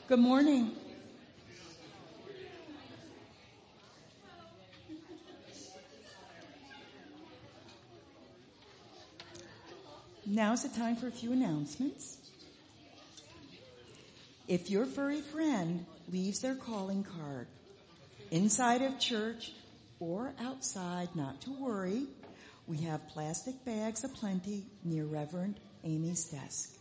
Good morning. Now's the time for a few announcements. If your furry friend leaves their calling card inside of church or outside, not to worry. We have plastic bags aplenty near Reverend Amy's desk.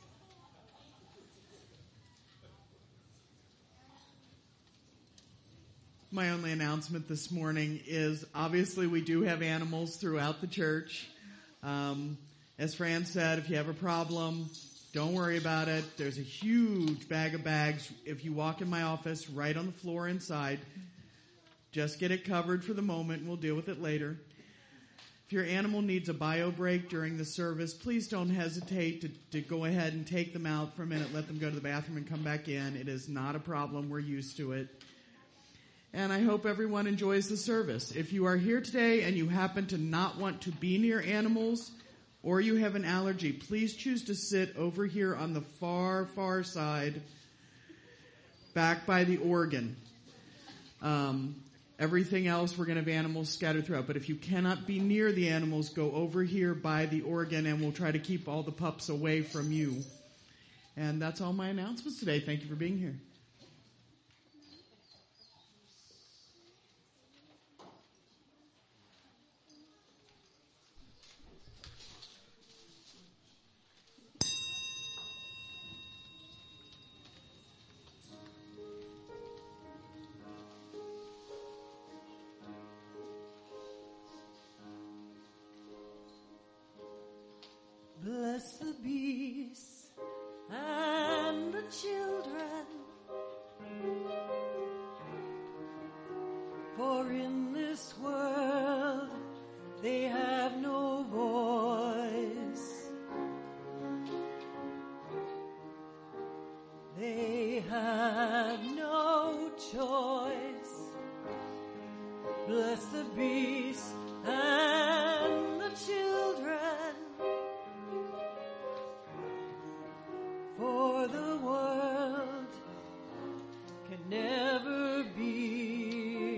My only announcement this morning is obviously we do have animals throughout the church. As Fran said, if you have a problem, don't worry about it. There's a huge bag of bags. If you walk in my office, right on the floor inside, just get it covered for the moment and we'll deal with it later. If your animal needs a bio break during the service, please don't hesitate to go ahead and take them out for a minute, let them go to the bathroom and come back in. It is not a problem. We're used to it. And I hope everyone enjoys the service. If you are here today and you happen to not want to be near animals or you have an allergy, please choose to sit over here on the far, far side, back by the organ. Everything else, we're going to have animals scattered throughout. But if you cannot be near the animals, go over here by the organ and we'll try to keep all the pups away from you. And that's all my announcements today. Thank you for being here. Bless the beasts and the children, for in this world they have no voice. They have no choice. Bless the beasts and the children, for the world can never be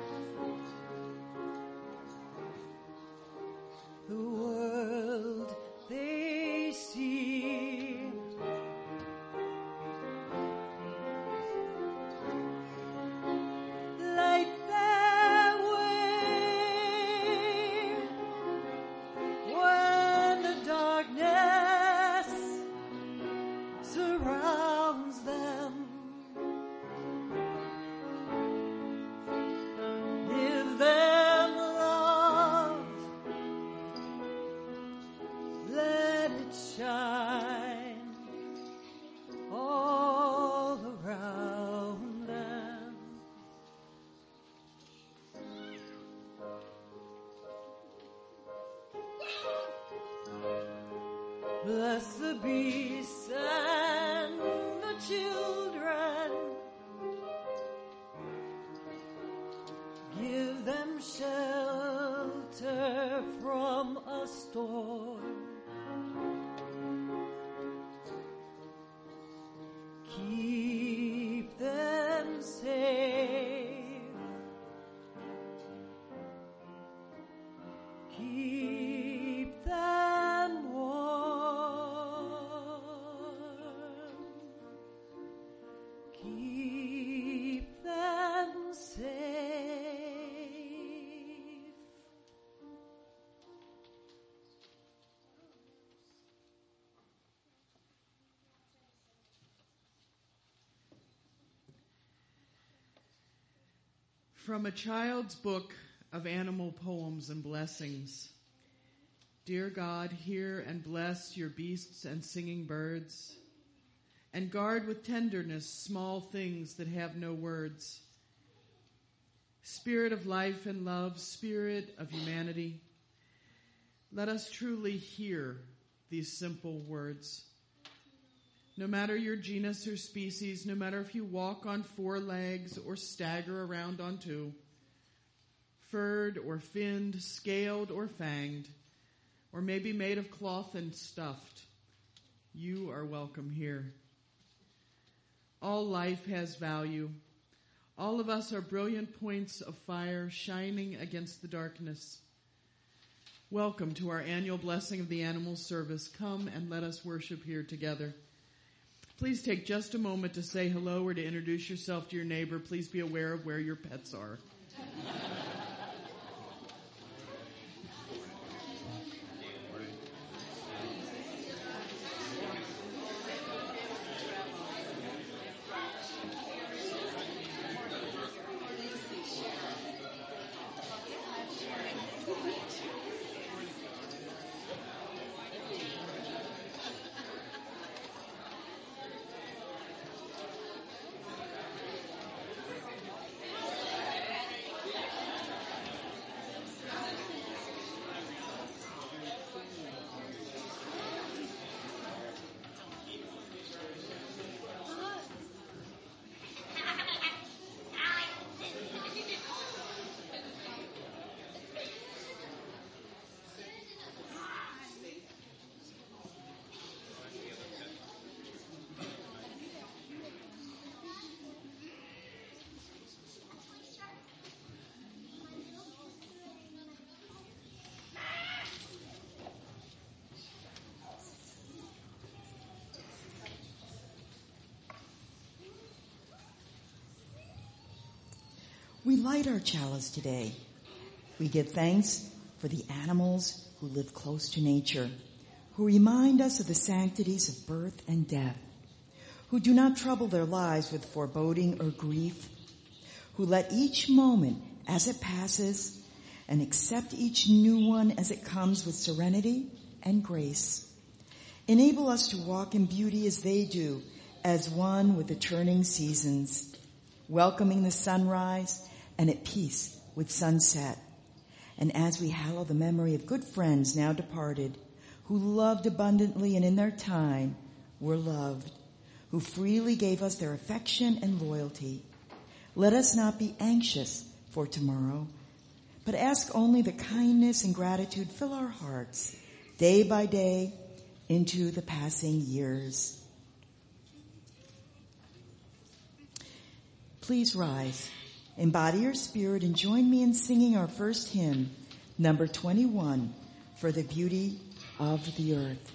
the world they see. Light their way when the darkness surrounds them. Give them love, let it shine all around them. Bless the beasts and the children, give them shelter from a storm. Keep them safe. Keep them warm. Keep them safe. From a child's book of animal poems and blessings. Dear God, hear and bless your beasts and singing birds, and guard with tenderness small things that have no words. Spirit of life and love, Spirit of humanity, let us truly hear these simple words. No matter your genus or species, no matter if you walk on 4 legs or stagger around on 2, furred or finned, scaled or fanged, or maybe made of cloth and stuffed, you are welcome here. All life has value. All of us are brilliant points of fire shining against the darkness. Welcome to our annual Blessing of the Animals service. Come and let us worship here together. Please take just a moment to say hello or to introduce yourself to your neighbor. Please be aware of where your pets are. We light our chalice today. We give thanks for the animals who live close to nature, who remind us of the sanctities of birth and death, who do not trouble their lives with foreboding or grief, who let each moment as it passes and accept each new one as it comes with serenity and grace. Enable us to walk in beauty as they do, as one with the turning seasons, welcoming the sunrise and at peace with sunset. And as we hallow the memory of good friends now departed, who loved abundantly and in their time were loved, who freely gave us their affection and loyalty, let us not be anxious for tomorrow, but ask only the kindness and gratitude fill our hearts day by day into the passing years. Please rise. Embody your spirit and join me in singing our first hymn, number 21, For the Beauty of the Earth.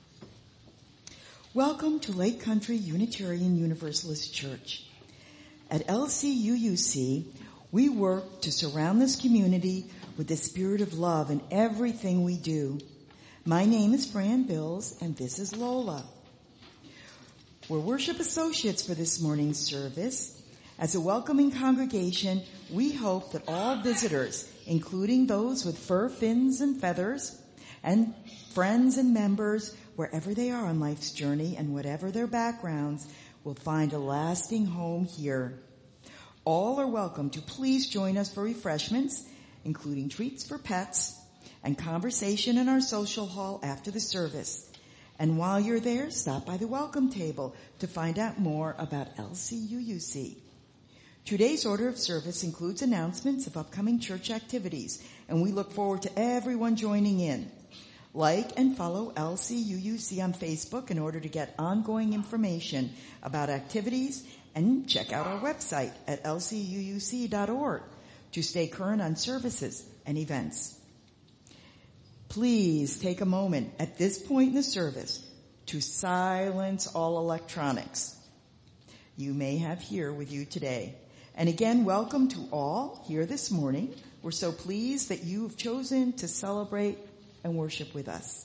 Welcome to Lake Country Unitarian Universalist Church. At LCUUC, we work to surround this community with the spirit of love in everything we do. My name is Fran Bills, and this is Lola. We're worship associates for this morning's service. As a welcoming congregation, we hope that all visitors, including those with fur, fins, and feathers, and friends and members, wherever they are on life's journey and whatever their backgrounds, will find a lasting home here. All are welcome to please join us for refreshments, including treats for pets, and conversation in our social hall after the service. And while you're there, stop by the welcome table to find out more about LCUUC. Today's order of service includes announcements of upcoming church activities, and we look forward to everyone joining in. Like and follow LCUUC on Facebook in order to get ongoing information about activities, and check out our website at lcuuc.org to stay current on services and events. Please take a moment at this point in the service to silence all electronics you may have here with you today. And again, welcome to all here this morning. We're so pleased that you have chosen to celebrate and worship with us.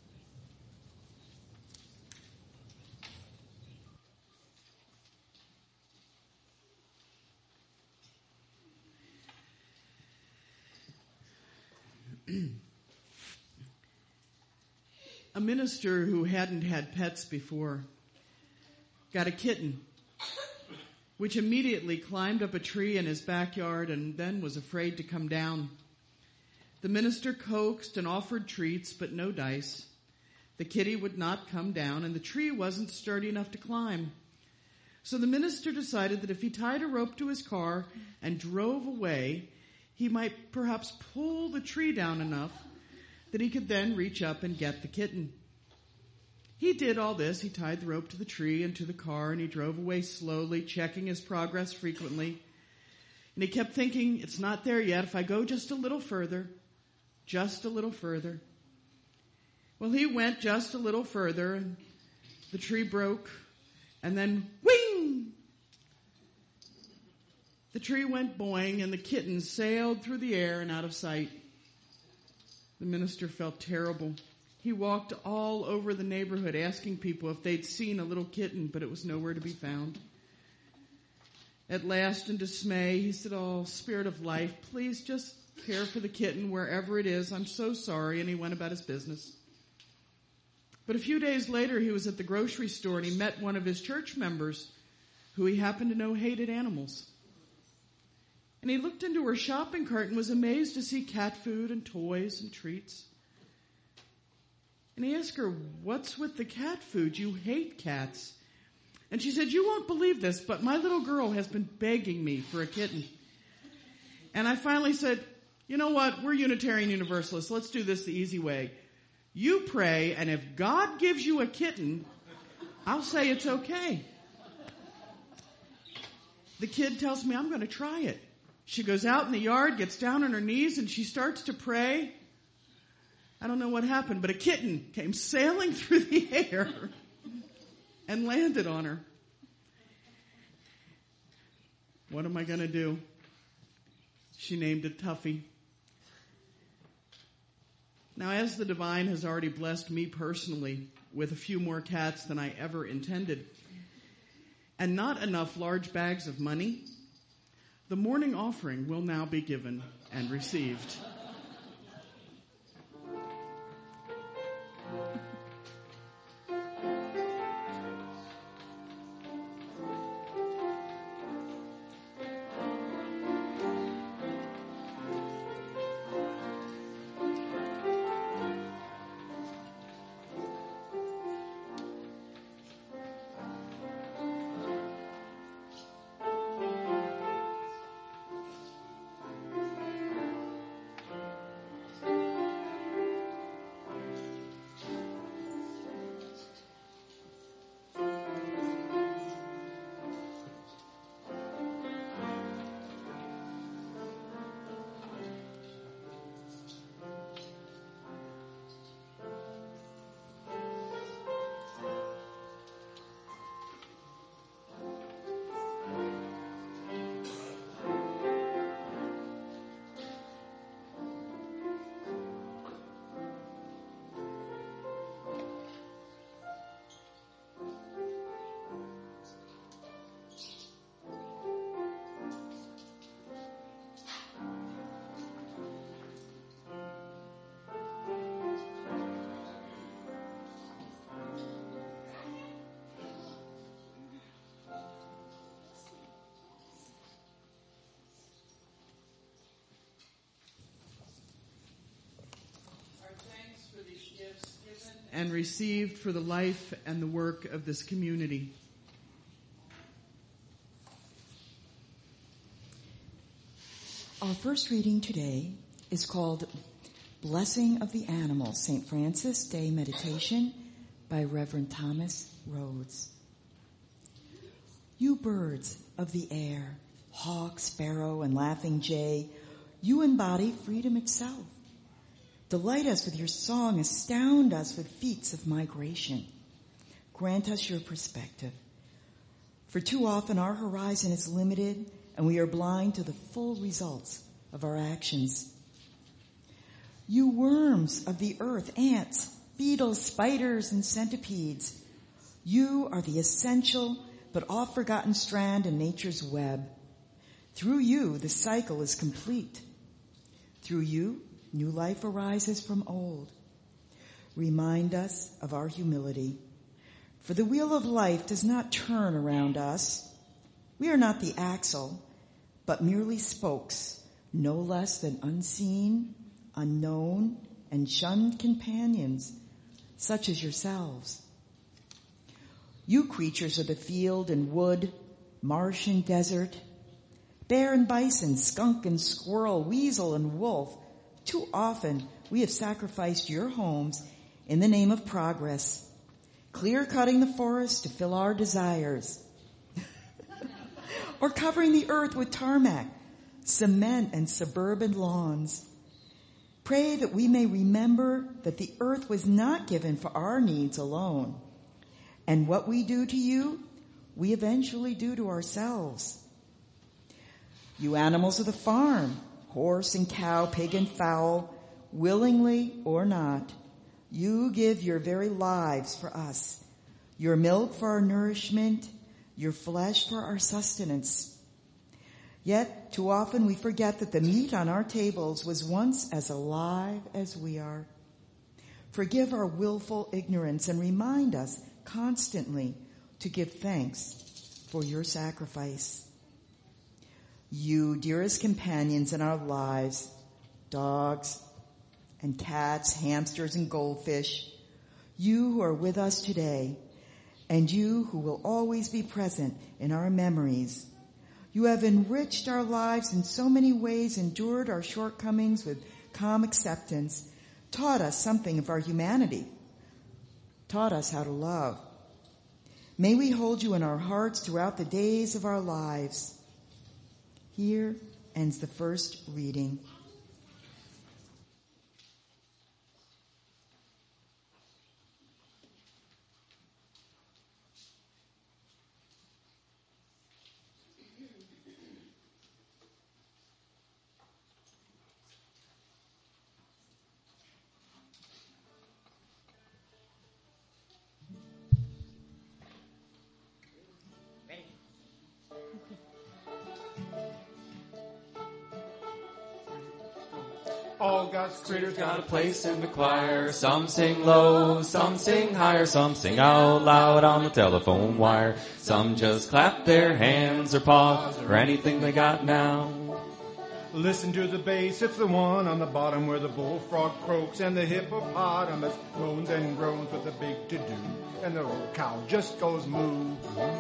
A minister who hadn't had pets before got a kitten, which immediately climbed up a tree in his backyard and then was afraid to come down. The minister coaxed and offered treats, but no dice. The kitty would not come down, and the tree wasn't sturdy enough to climb. So the minister decided that if he tied a rope to his car and drove away, he might perhaps pull the tree down enough that he could then reach up and get the kitten. He did all this. He tied the rope to the tree and to the car, and he drove away slowly, checking his progress frequently. And he kept thinking, it's not there yet. If I go just a little further, just a little further. Well, he went just a little further, and the tree broke, and then wing! The tree went boing, and the kitten sailed through the air and out of sight. The minister felt terrible. He walked all over the neighborhood asking people if they'd seen a little kitten, but it was nowhere to be found. At last, in dismay, he said, "Oh, Spirit of Life, please just care for the kitten wherever it is. I'm so sorry." And he went about his business. But a few days later, he was at the grocery store and he met one of his church members who he happened to know hated animals. And he looked into her shopping cart and was amazed to see cat food and toys and treats. And he asked her, "What's with the cat food? You hate cats." And she said, "You won't believe this, but my little girl has been begging me for a kitten." And I finally said, "You know what? We're Unitarian Universalists. Let's do this the easy way. You pray, and if God gives you a kitten, I'll say it's okay." The kid tells me, "I'm going to try it." She goes out in the yard, gets down on her knees, and she starts to pray. I don't know what happened, but a kitten came sailing through the air and landed on her. What am I going to do? She named it Tuffy. Now, as the divine has already blessed me personally with a few more cats than I ever intended, and not enough large bags of money, the morning offering will now be given and received. and received for the life and the work of this community. Our first reading today is called Blessing of the Animals, St. Francis Day Meditation by Reverend Thomas Rhodes. You birds of the air, hawk, sparrow, and laughing jay, you embody freedom itself. Delight us with your song, astound us with feats of migration. Grant us your perspective. For too often our horizon is limited and we are blind to the full results of our actions. You worms of the earth, ants, beetles, spiders, and centipedes, you are the essential but oft-forgotten strand in nature's web. Through you, the cycle is complete. Through you, new life arises from old. Remind us of our humility. For the wheel of life does not turn around us. We are not the axle, but merely spokes, no less than unseen, unknown, and shunned companions, such as yourselves. You creatures of the field and wood, marsh and desert, bear and bison, skunk and squirrel, weasel and wolf, too often we have sacrificed your homes in the name of progress, clear-cutting the forest to fill our desires, or covering the earth with tarmac, cement, and suburban lawns. Pray that we may remember that the earth was not given for our needs alone, and what we do to you, we eventually do to ourselves. You animals of the farm, horse and cow, pig and fowl, willingly or not, you give your very lives for us, your milk for our nourishment, your flesh for our sustenance. Yet, too often we forget that the meat on our tables was once as alive as we are. Forgive our willful ignorance and remind us constantly to give thanks for your sacrifice. You, dearest companions in our lives, dogs and cats, hamsters and goldfish, you who are with us today, and you who will always be present in our memories, you have enriched our lives in so many ways, endured our shortcomings with calm acceptance, taught us something of our humanity, taught us how to love. May we hold you in our hearts throughout the days of our lives. Here ends the first reading. All God's critters got a place in the choir. Some sing low, some sing higher, some sing out loud on the telephone wire. Some just clap their hands or paws or anything they got now. Listen to the bass, it's the one on the bottom where the bullfrog croaks and the hippopotamus moans and groans with a big to-do. And the old cow just goes moo.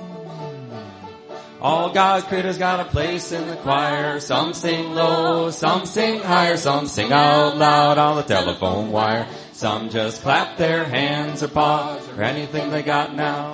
All God's critters got a place in the choir. Some sing low, some sing higher, some sing out loud on the telephone wire. Some just clap their hands or paws or anything they got now.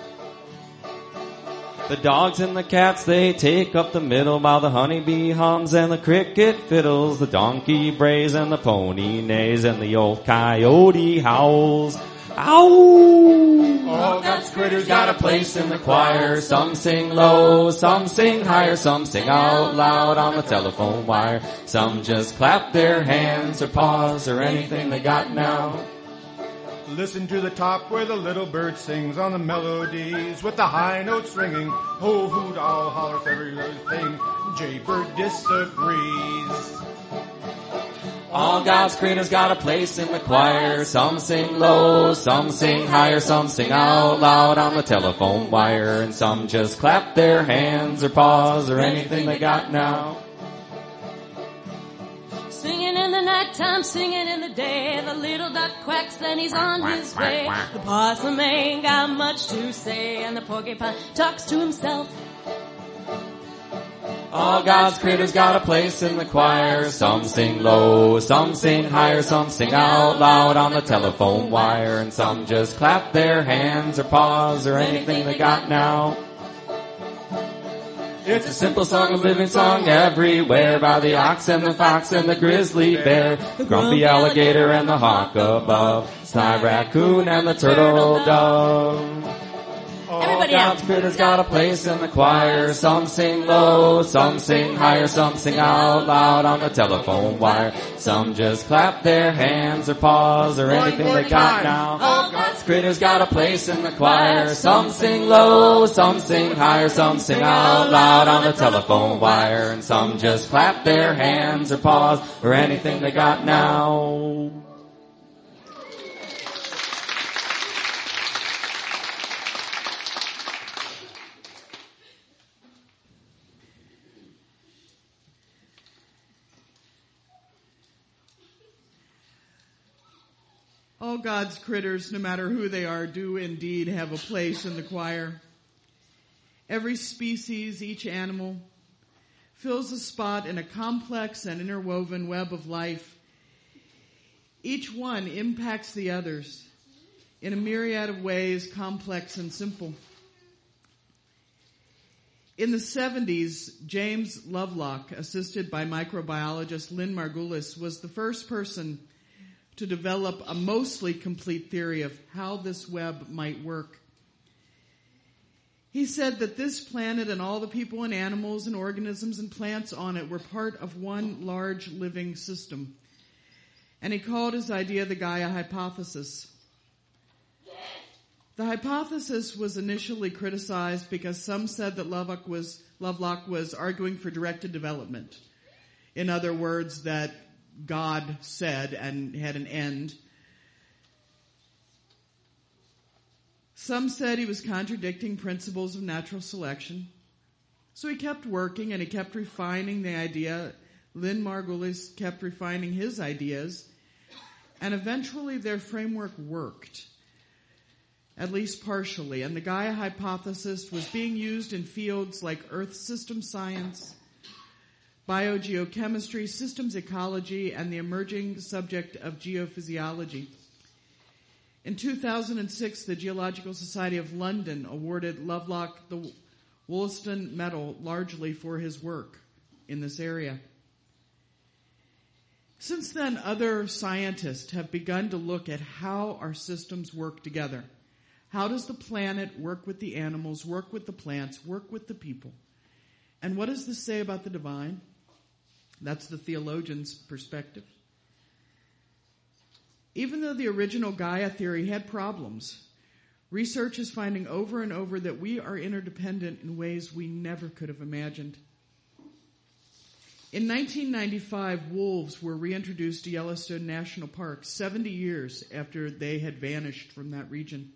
The dogs and the cats, they take up the middle while the honeybee hums and the cricket fiddles, the donkey brays and the pony neighs and the old coyote howls. Ow! All God's critters got a place in the choir. Some sing low, some sing higher, some sing out loud on the telephone wire. Some just clap their hands or paws or anything they got now. Listen to the top where the little bird sings on the melodies with the high notes ringing. Ho, hoot, owl, hollers, every little thing. Jaybird disagrees. All God's critters got a place in the choir. Some sing low, some sing higher, some sing out loud on the telephone wire. And some just clap their hands or paws or anything they got now. Singing in the night time, singing in the day. The little duck quacks, then he's on his way. The possum ain't got much to say, and the porcupine talks to himself. All God's critters got a place in the choir. Some sing low, some sing higher, some sing out loud on the telephone wire, and some just clap their hands or paws or anything they got now. It's a simple song, a living song everywhere, by the ox and the fox and the grizzly bear, the grumpy alligator and the hawk above, snide raccoon and the turtle dove. All God's critters got a place in the choir. Some sing low, some sing higher, some sing out loud on the telephone wire. Some just clap their hands or paws or anything they got now. All God's critters got a place in the choir. Some sing low, some sing higher, some sing out loud on the telephone wire. And some just clap their hands or paws or anything they got now. All God's critters, no matter who they are, do indeed have a place in the choir. Every species, each animal, fills a spot in a complex and interwoven web of life. Each one impacts the others in a myriad of ways, complex and simple. In the 70s, James Lovelock, assisted by microbiologist Lynn Margulis, was the first person to develop a mostly complete theory of how this web might work. He said that this planet and all the people and animals and organisms and plants on it were part of one large living system. And he called his idea the Gaia hypothesis. The hypothesis was initially criticized because some said that Lovelock was arguing for directed development. In other words, that God said and had an end. Some said he was contradicting principles of natural selection. So he kept working and he kept refining the idea. Lynn Margulis kept refining his ideas. And eventually their framework worked, at least partially. And the Gaia hypothesis was being used in fields like Earth system science, biogeochemistry, systems ecology, and the emerging subject of geophysiology. In 2006, the Geological Society of London awarded Lovelock the Wollaston Medal largely for his work in this area. Since then, other scientists have begun to look at how our systems work together. How does the planet work with the animals, work with the plants, work with the people? And what does this say about the divine? That's the theologian's perspective. Even though the original Gaia theory had problems, research is finding over and over that we are interdependent in ways we never could have imagined. In 1995, wolves were reintroduced to Yellowstone National Park 70 years after they had vanished from that region.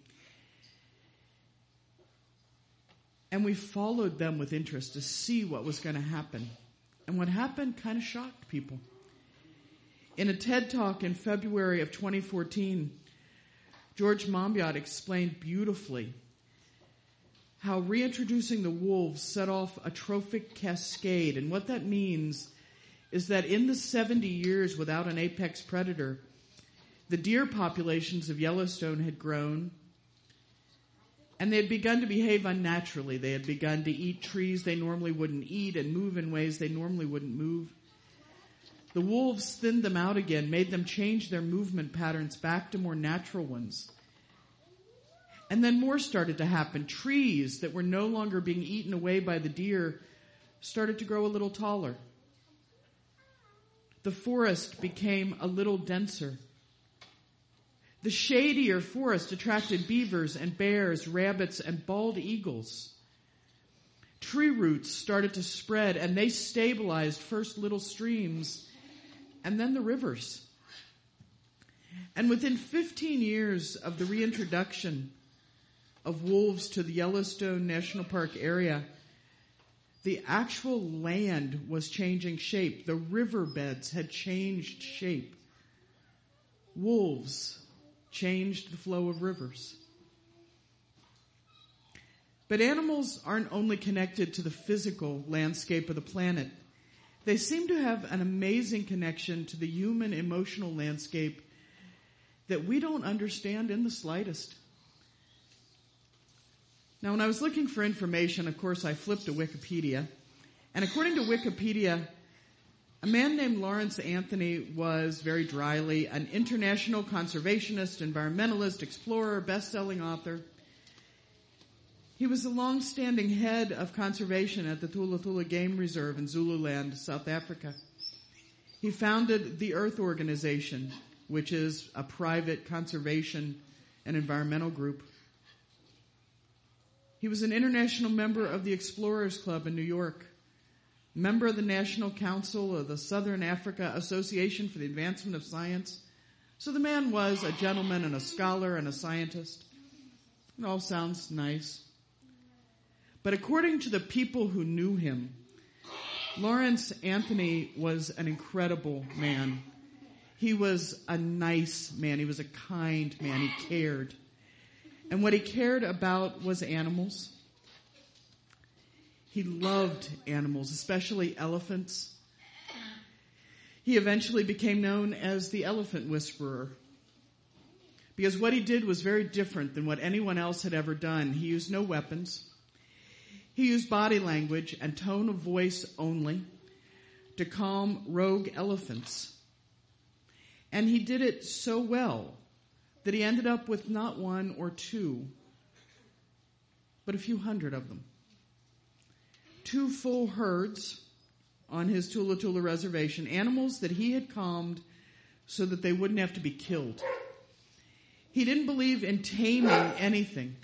And we followed them with interest to see what was going to happen. And what happened kind of shocked people. In a TED Talk in February of 2014, George Monbiot explained beautifully how reintroducing the wolves set off a trophic cascade. And what that means is that in the 70 years without an apex predator, the deer populations of Yellowstone had grown, and they had begun to behave unnaturally. They had begun to eat trees they normally wouldn't eat and move in ways they normally wouldn't move. The wolves thinned them out again, made them change their movement patterns back to more natural ones. And then more started to happen. Trees that were no longer being eaten away by the deer started to grow a little taller. The forest became a little denser. The shadier forest attracted beavers and bears, rabbits, and bald eagles. Tree roots started to spread, and they stabilized first little streams and then the rivers. And within 15 years of the reintroduction of wolves to the Yellowstone National Park area, the actual land was changing shape. The riverbeds had changed shape. Wolves changed the flow of rivers. But animals aren't only connected to the physical landscape of the planet. They seem to have an amazing connection to the human emotional landscape that we don't understand in the slightest. Now, when I was looking for information, of course, I flipped to Wikipedia. And according to Wikipedia, a man named Lawrence Anthony was, very dryly, an international conservationist, environmentalist, explorer, best-selling author. He was the long-standing head of conservation at the Tula Tula Game Reserve in Zululand, South Africa. He founded the Earth Organization, which is a private conservation and environmental group. He was an international member of the Explorers Club in New York, member of the National Council of the Southern Africa Association for the Advancement of Science. So the man was a gentleman and a scholar and a scientist. It all sounds nice. But according to the people who knew him, Lawrence Anthony was an incredible man. He was a nice man. He was a kind man. He cared. And what he cared about was animals. He loved animals, especially elephants. He eventually became known as the Elephant Whisperer, because what he did was very different than what anyone else had ever done. He used no weapons. He used body language and tone of voice only to calm rogue elephants. And he did it so well that he ended up with not one or two, but a few hundred of them. 2 full herds on his Tula Tula reservation, animals that he had calmed so that they wouldn't have to be killed. He didn't believe in taming anything.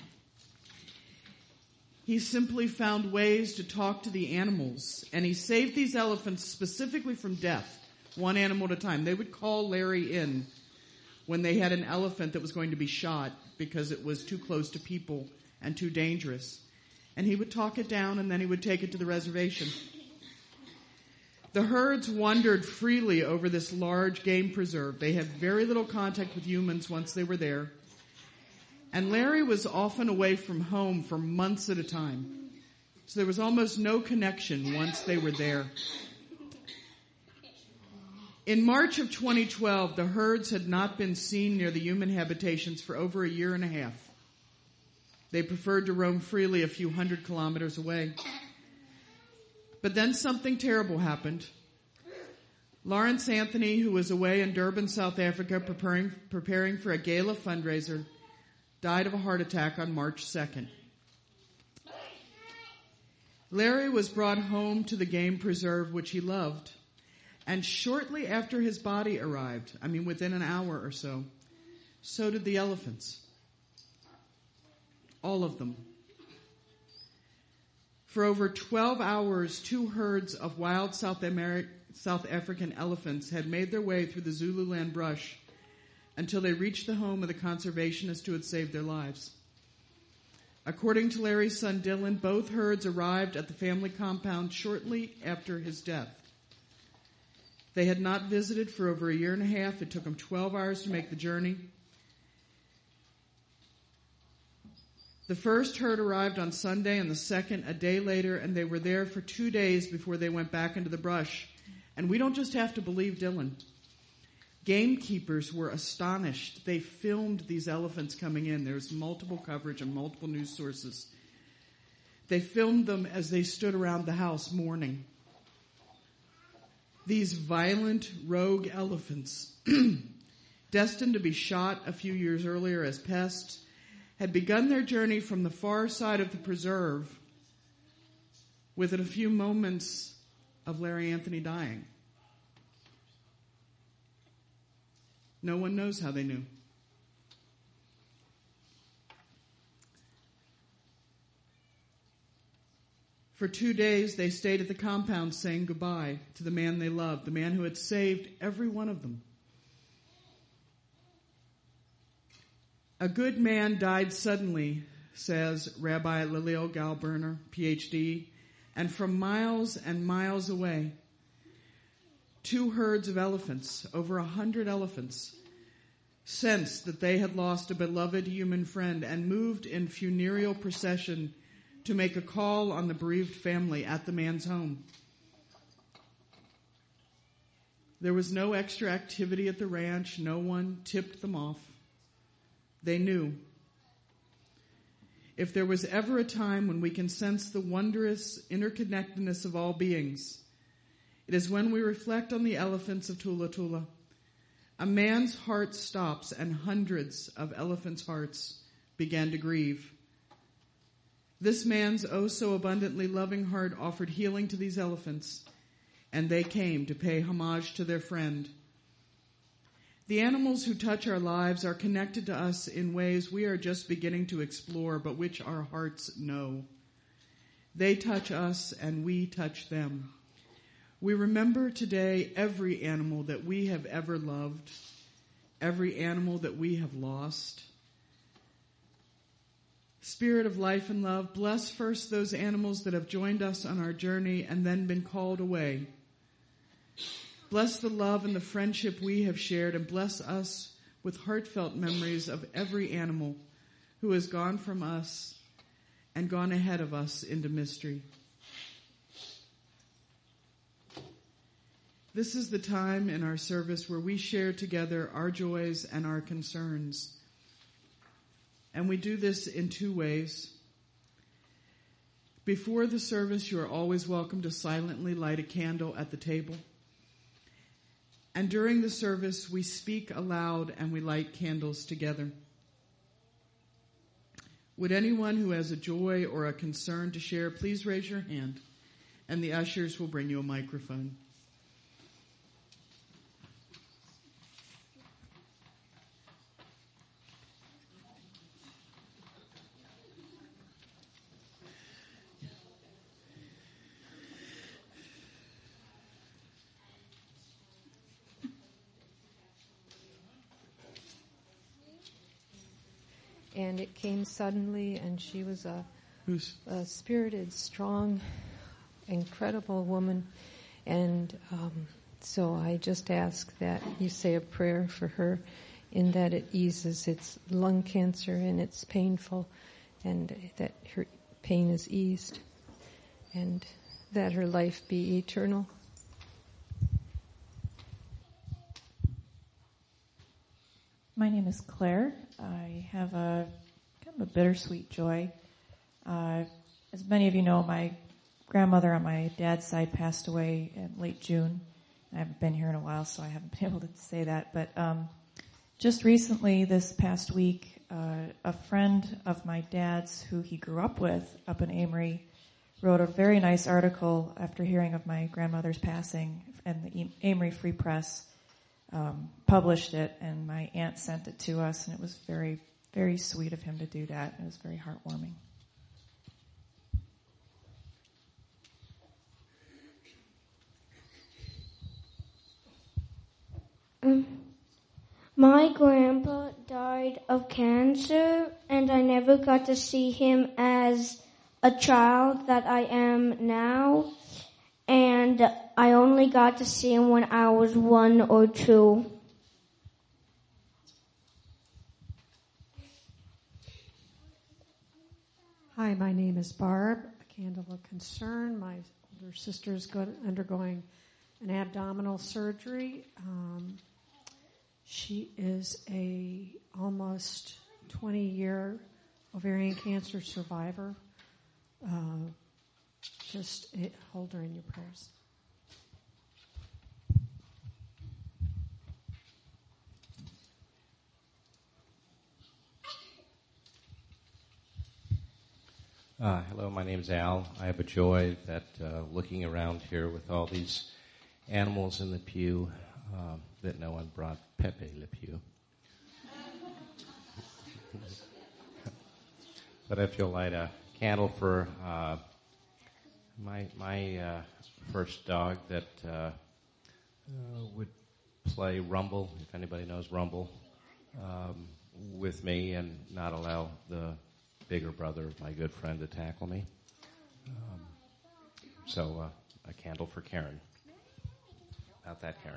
He simply found ways to talk to the animals, and he saved these elephants specifically from death, one animal at a time. They would call Larry in when they had an elephant that was going to be shot because it was too close to people and too dangerous. And he would talk it down, and then he would take it to the reservation. The herds wandered freely over this large game preserve. They had very little contact with humans once they were there. And Larry was often away from home for months at a time. So there was almost no connection once they were there. In March of 2012, the herds had not been seen near the human habitations for over a year and a half. They preferred to roam freely a few hundred kilometers away. But then something terrible happened. Lawrence Anthony, who was away in Durban, South Africa, preparing for a gala fundraiser, died of a heart attack on March 2nd. Larry was brought home to the game preserve, which he loved. And shortly after his body arrived, within an hour or so did the elephants. All of them. For over 12 hours, 2 herds of wild South African elephants had made their way through the Zululand brush until they reached the home of the conservationist who had saved their lives. According to Larry's son Dylan, both herds arrived at the family compound shortly after his death. They had not visited for over a year and a half. It took them 12 hours to make the journey. The first herd arrived on Sunday and the second a day later, and they were there for 2 days before they went back into the brush. And we don't just have to believe Dylan. Gamekeepers were astonished. They filmed these elephants coming in. There was multiple coverage on multiple news sources. They filmed them as they stood around the house mourning. These violent rogue elephants, destined to be shot a few years earlier as pests, had begun their journey from the far side of the preserve within a few moments of Larry Anthony dying. No one knows how they knew. For 2 days, they stayed at the compound saying goodbye to the man they loved, the man who had saved every one of them. A good man died suddenly, says Rabbi Liliel Galberner, Ph.D., and from miles and miles away, 2 herds of elephants, over 100 elephants, sensed that they had lost a beloved human friend and moved in funereal procession to make a call on the bereaved family at the man's home. There was no extra activity at the ranch. No one tipped them off. They knew. If there was ever a time when we can sense the wondrous interconnectedness of all beings, it is when we reflect on the elephants of Tula Tula. A man's heart stops and hundreds of elephants' hearts began to grieve. This man's oh so abundantly loving heart offered healing to these elephants, and they came to pay homage to their friend. The animals who touch our lives are connected to us in ways we are just beginning to explore, but which our hearts know. They touch us and we touch them. We remember today every animal that we have ever loved, every animal that we have lost. Spirit of life and love, bless first those animals that have joined us on our journey and then been called away. Bless the love and the friendship we have shared, and bless us with heartfelt memories of every animal who has gone from us and gone ahead of us into mystery. This is the time in our service where we share together our joys and our concerns. And we do this in 2 ways. Before the service, you are always welcome to silently light a candle at the table. And during the service, we speak aloud and we light candles together. Would anyone who has a joy or a concern to share, please raise your hand, and the ushers will bring you a microphone. And it came suddenly, and she was a spirited, strong, incredible woman. And so I just ask that you say a prayer for her, in that it eases its lung cancer and it's painful, and that her pain is eased, and that her life be eternal. My name is Claire. I have a kind of a bittersweet joy. As many of you know, my grandmother on my dad's side passed away in late June. I haven't been here in a while, so I haven't been able to say that. But just recently, this past week, a friend of my dad's who he grew up with up in Amory wrote a very nice article after hearing of my grandmother's passing, and the Amory Free Press published it, and my aunt sent it to us, and it was very, very sweet of him to do that. It was very heartwarming. My grandpa died of cancer, and I never got to see him as a child that I am now. And I only got to see him when I was 1 or 2. Hi, my name is Barb, a candle of concern. My older sister's undergoing an abdominal surgery. She is a almost 20-year ovarian cancer survivor. Just hold her in your prayers. Hello, my name's Al. I have a joy that looking around here with all these animals in the pew, that no one brought Pepe Le Pew. But if you'll light a candle for my first dog that would play Rumble, if anybody knows Rumble, with me and not allow the bigger brother of my good friend to tackle me. So a candle for Karen. About that, Karen.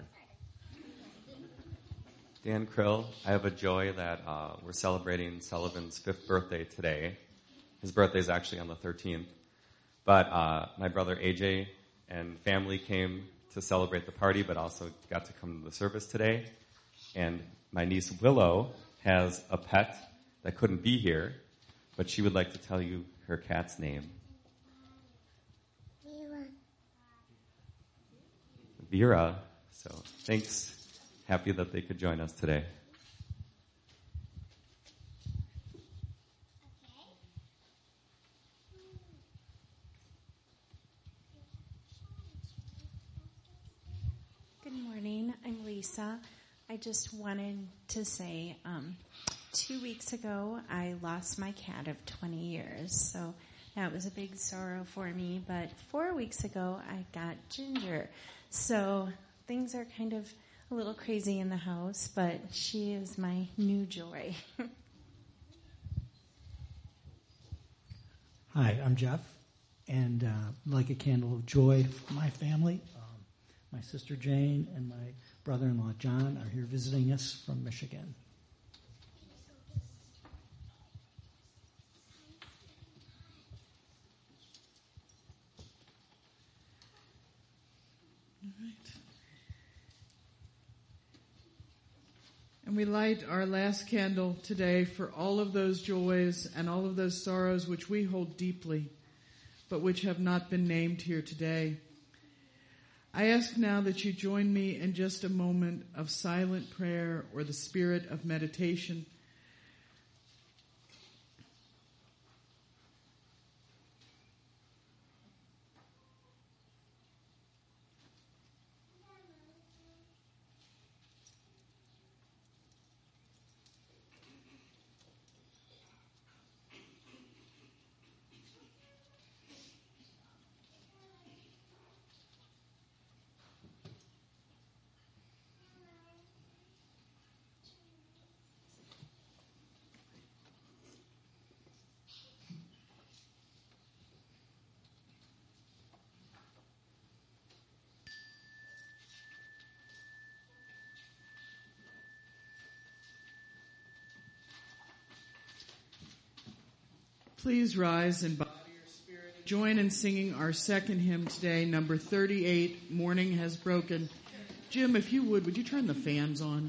Dan Krill, I have a joy that we're celebrating Sullivan's 5th birthday today. His birthday is actually on the 13th. But my brother AJ and family came to celebrate the party, but also got to come to the service today. And my niece Willow has a pet that couldn't be here, but she would like to tell you her cat's name. Vera. So thanks. Happy that they could join us today. Good morning. I'm Lisa. I just wanted to say 2 weeks ago I lost my cat of 20 years. So that was a big sorrow for me. But 4 weeks ago I got Ginger. So things are kind of a little crazy in the house, but she is my new joy. Hi, I'm Jeff, and I'd like a candle of joy for my family. My sister Jane and my brother-in-law John are here visiting us from Michigan. And we light our last candle today for all of those joys and all of those sorrows which we hold deeply, but which have not been named here today. I ask now that you join me in just a moment of silent prayer or the spirit of meditation. Please rise and bow your spirit. Join in singing our second hymn today, number 38, Morning Has Broken. Jim, if you would you turn the fans on?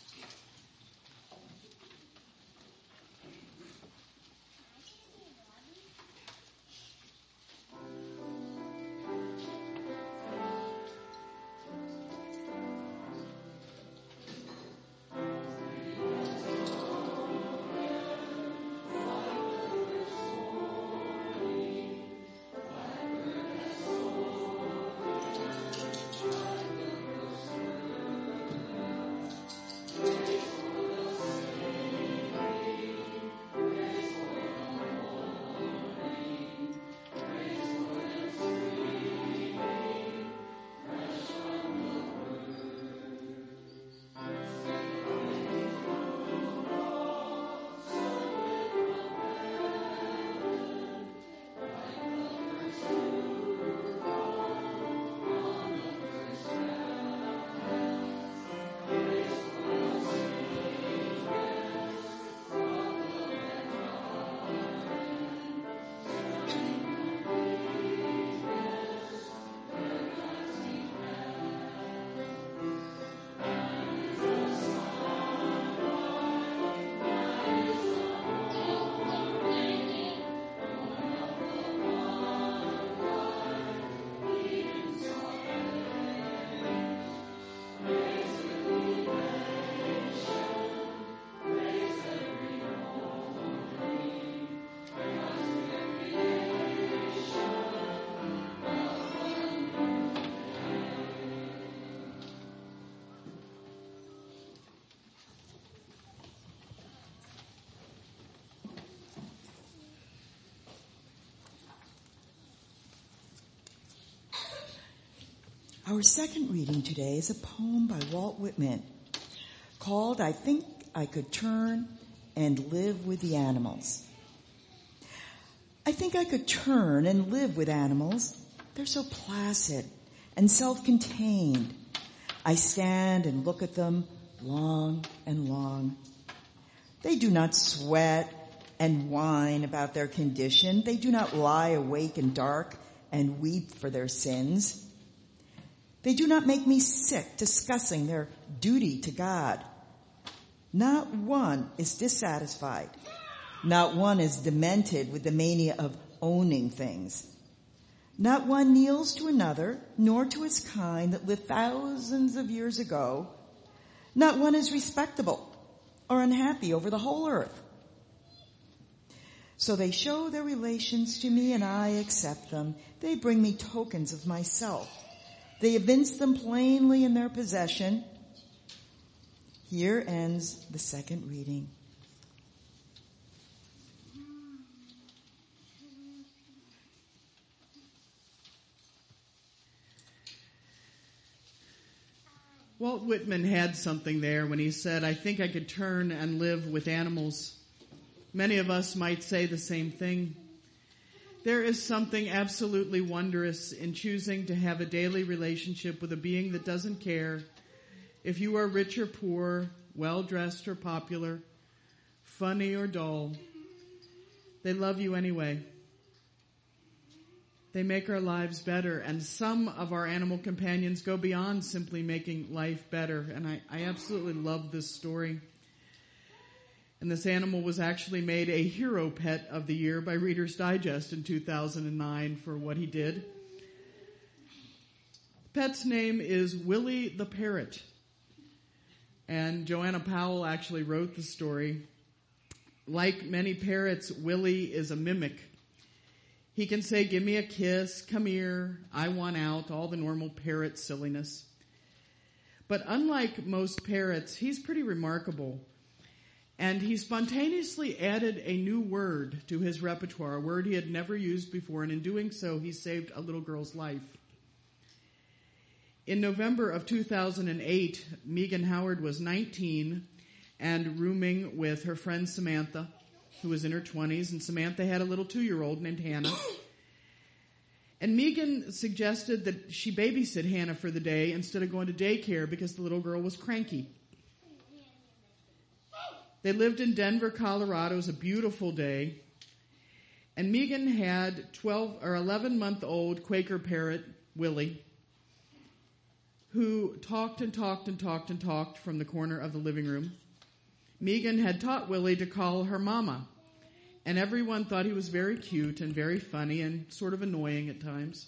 Our second reading today is a poem by Walt Whitman called I Think I Could Turn and Live with the Animals. I think I could turn and live with animals. They're so placid and self-contained. I stand and look at them long and long. They do not sweat and whine about their condition. They do not lie awake in dark and weep for their sins. They do not make me sick discussing their duty to God. Not one is dissatisfied. Not one is demented with the mania of owning things. Not one kneels to another, nor to its kind that lived thousands of years ago. Not one is respectable or unhappy over the whole earth. So they show their relations to me and I accept them. They bring me tokens of myself. They evince them plainly in their possession. Here ends the second reading. Walt Whitman had something there when he said, "I think I could turn and live with animals." Many of us might say the same thing. There is something absolutely wondrous in choosing to have a daily relationship with a being that doesn't care if you are rich or poor, well-dressed or popular, funny or dull. They love you anyway. They make our lives better, and some of our animal companions go beyond simply making life better, and I absolutely love this story. And this animal was actually made a hero pet of the year by Reader's Digest in 2009 for what he did. The pet's name is Willie the Parrot, and Joanna Powell actually wrote the story. Like many parrots, Willie is a mimic. He can say, "Give me a kiss, come here, I want out," all the normal parrot silliness. But unlike most parrots, he's pretty remarkable. And he spontaneously added a new word to his repertoire, a word he had never used before, and in doing so, he saved a little girl's life. In November of 2008, Megan Howard was 19 and rooming with her friend Samantha, who was in her 20s, and Samantha had a little 2-year-old named Hannah. And Megan suggested that she babysit Hannah for the day instead of going to daycare because the little girl was cranky. They lived in Denver, Colorado. It was a beautiful day. And Megan had 11-month-old Quaker parrot, Willie, who talked and talked and talked and talked from the corner of the living room. Megan had taught Willie to call her mama, and everyone thought he was very cute and very funny and sort of annoying at times.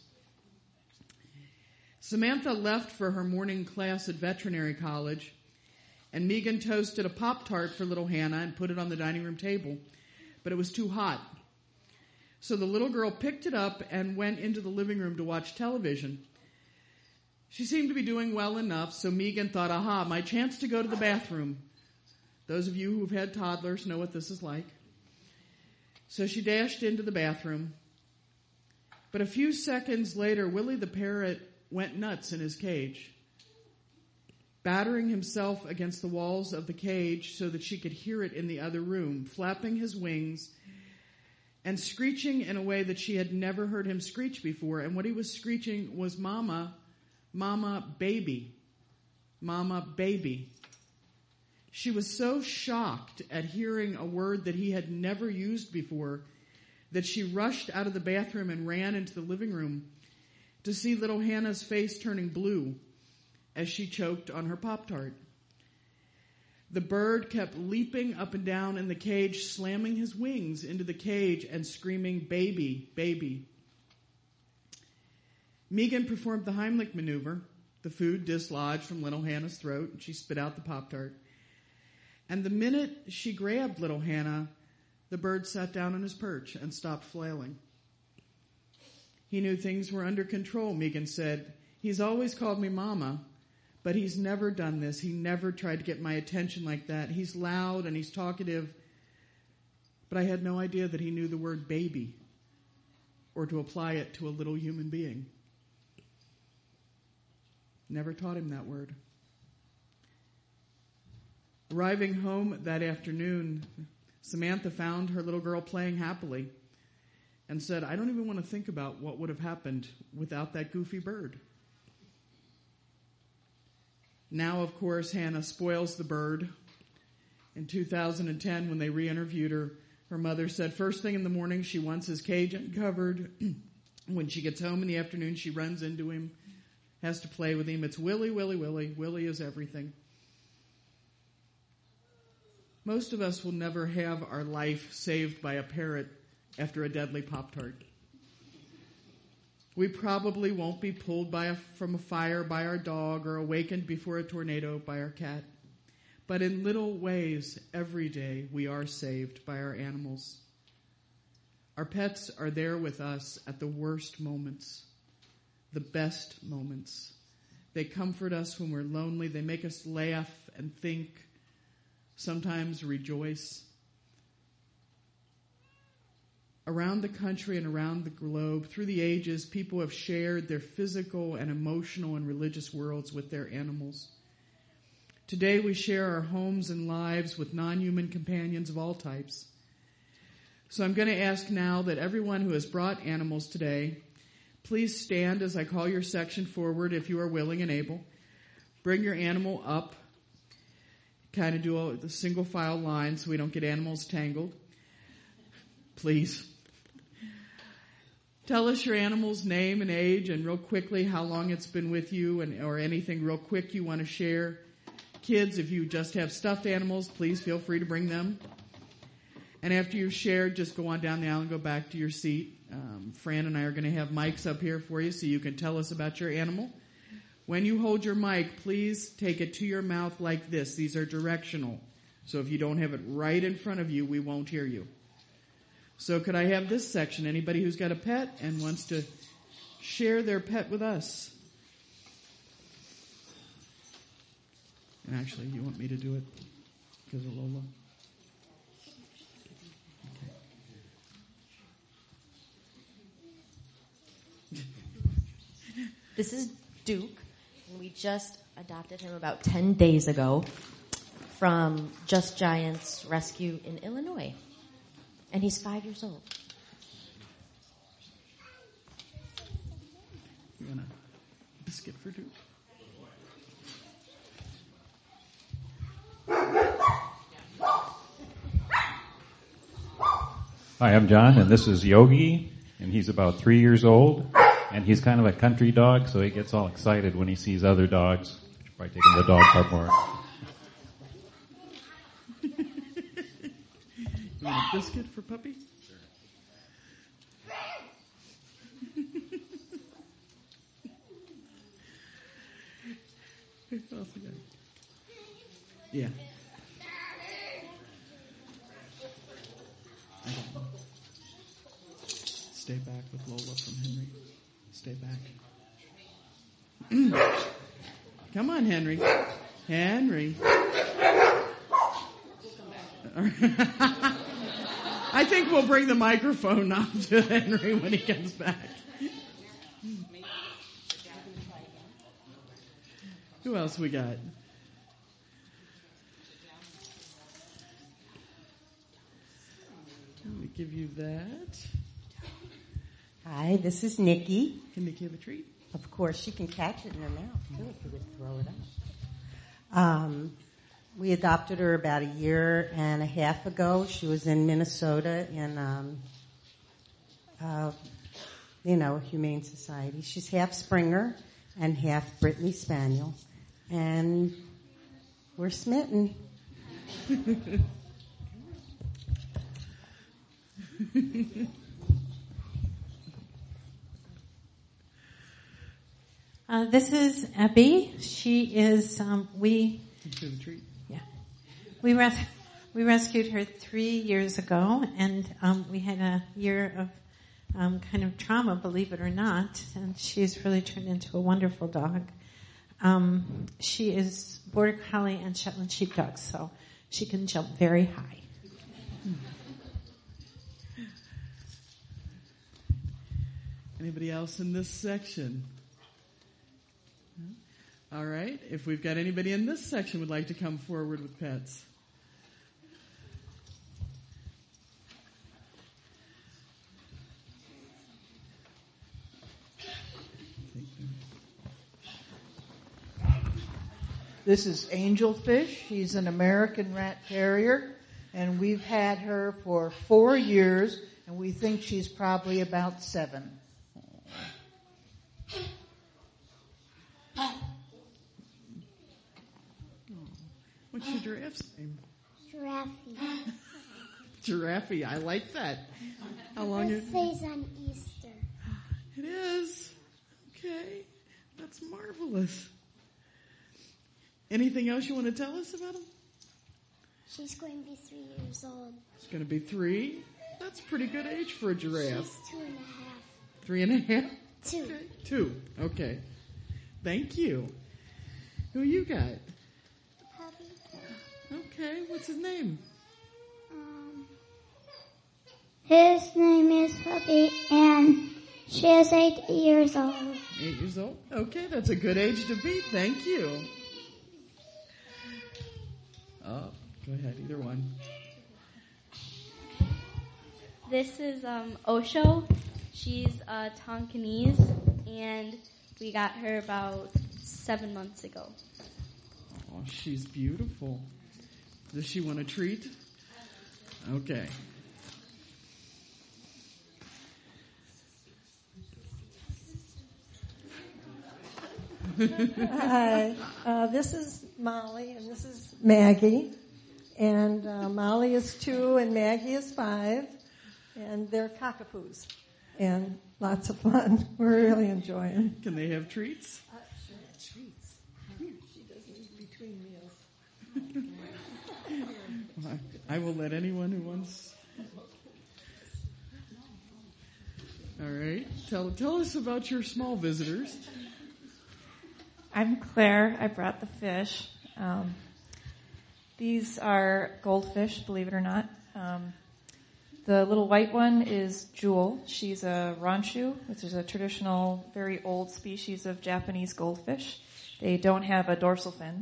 Samantha left for her morning class at veterinary college, and Megan toasted a Pop-Tart for little Hannah and put it on the dining room table, but it was too hot. So the little girl picked it up and went into the living room to watch television. She seemed to be doing well enough, so Megan thought, aha, my chance to go to the bathroom. Those of you who've had toddlers know what this is like. So she dashed into the bathroom. But a few seconds later, Willie the parrot went nuts in his cage, battering himself against the walls of the cage so that she could hear it in the other room, flapping his wings and screeching in a way that she had never heard him screech before. And what he was screeching was, "Mama, Mama, baby, Mama, baby." She was so shocked at hearing a word that he had never used before that she rushed out of the bathroom and ran into the living room to see little Hannah's face turning blue as she choked on her Pop-Tart. The bird kept leaping up and down in the cage, slamming his wings into the cage and screaming, "Baby, baby." Megan performed the Heimlich maneuver. The food dislodged from little Hannah's throat, and she spit out the Pop-Tart. And the minute she grabbed little Hannah, the bird sat down on his perch and stopped flailing. He knew things were under control, Megan said. "He's always called me Mama, but he's never done this. He never tried to get my attention like that. He's loud and he's talkative, but I had no idea that he knew the word baby or to apply it to a little human being. Never taught him that word." Arriving home that afternoon, Samantha found her little girl playing happily. and said, I don't even want to think about what would have happened without that goofy bird. Now, of course, Hannah spoils the bird. In 2010, when they re-interviewed her, her mother said first thing in the morning she wants his cage uncovered. When she gets home in the afternoon, she runs into him, has to play with him. It's Willie, Willie, Willie. Willie is everything. Most of us will never have our life saved by a parrot after a deadly Pop-Tart. We probably won't be pulled from a fire by our dog or awakened before a tornado by our cat. But in little ways, every day, we are saved by our animals. Our pets are there with us at the worst moments, the best moments. They comfort us when we're lonely. They make us laugh and think, sometimes rejoice. Around the country and around the globe, through the ages, people have shared their physical and emotional and religious worlds with their animals. Today we share our homes and lives with non-human companions of all types. So I'm going to ask now that everyone who has brought animals today, please stand as I call your section forward if you are willing and able. Bring your animal up. Kind of do the single file line so we don't get animals tangled. Please. Tell us your animal's name and age and real quickly how long it's been with you or anything real quick you want to share. Kids, if you just have stuffed animals, please feel free to bring them. And after you've shared, just go on down the aisle and go back to your seat. Fran and I are going to have mics up here for you so you can tell us about your animal. When you hold your mic, please take it to your mouth like this. These are directional. So if you don't have it right in front of you, we won't hear you. So could I have this section? Anybody who's got a pet and wants to share their pet with us? And actually, you want me to do it because of Lola? Okay. This is Duke, and we just adopted him about 10 days ago from Just Giants Rescue in Illinois. And he's 5 years old. You want a biscuit for Duke? Hi, I'm John, and this is Yogi, and he's about 3 years old, and he's kind of a country dog, so he gets all excited when he sees other dogs. By taking the dog park more. You want a biscuit for Puppy? Sure. Yeah. Stay back with Lola from Henry. Stay back. Come on, Henry. Henry. I think we'll bring the microphone up to Henry when he comes back. Who else we got? Let me give you that. Hi, this is Nikki. Can Nikki have a treat? Of course, she can catch it in her mouth, too, if you would throw it up. We adopted her about 1.5 years ago. She was in Minnesota in, Humane Society. She's half Springer and half Brittany Spaniel. And we're smitten. This is Abby. She is, we rescued her 3 years ago, and we had a year of kind of trauma, believe it or not, and she's really turned into a wonderful dog. She is Border Collie and Shetland Sheepdog, so she can jump very high. Anybody else in this section? All right. If we've got anybody in this section would like to come forward with pets. This is Angelfish. She's an American rat terrier, and we've had her for 4 years, and we think she's probably about 7. What's your giraffe's name? Giraffe. Giraffe. I like that. How long is Birthday's on Easter. it? Is. Okay. That's marvelous. Anything else you want to tell us about him? She's going to be 3 years old. She's going to be 3. That's a pretty good age for a giraffe. She's 2.5. 3.5? 2. Okay. 2. Okay. Thank you. Who you got? Puppy. Okay. What's his name? His name is Puppy, and she is 8 years old. 8 years old? Okay, that's a good age to be. Thank you. Oh, go ahead, either one. This is Osho. She's Tonkinese, and we got her about 7 months ago. Oh, she's beautiful. Does she want a treat? Okay. Hi, this is Molly and this is Maggie. And Molly is 2 and Maggie is 5. And they're cockapoos. And lots of fun. We're really enjoying. Can they have treats? Sure, treats. She doesn't eat between meals. I will let anyone who wants. All right. Tell us about your small visitors. I'm Claire. I brought the fish. These are goldfish, believe it or not. The little white one is Jewel. She's a Ronshu, which is a traditional, very old species of Japanese goldfish. They don't have a dorsal fin.